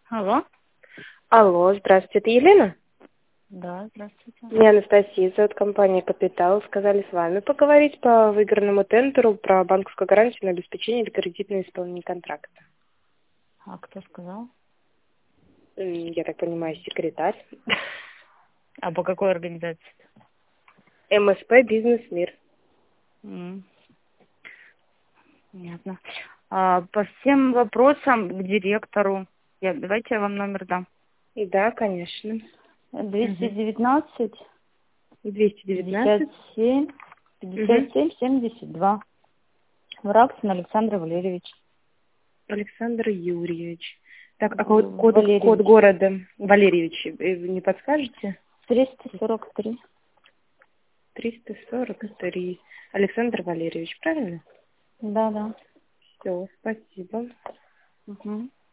Алло. Алло, здравствуйте, это Елена? Да, здравствуйте. Меня Анастасия зовут, компания «Капитал». Сказали с вами поговорить по выигранному тендеру про банковскую гарантию на обеспечение или кредитное исполнение контракта. А кто сказал? Я так понимаю, секретарь. А по какой организации? МСП «Бизнес Мир». Понятно. По всем вопросам к директору. Давайте я вам номер дам. Да, конечно. 219 219. 57 57 72. Врагсин Александр Валерьевич. Александр Юрьевич. Так, а Валерьевич. код города Валерьевич, не подскажете? 343. 343. Александр Валерьевич, правильно? Да. Все, спасибо. Угу.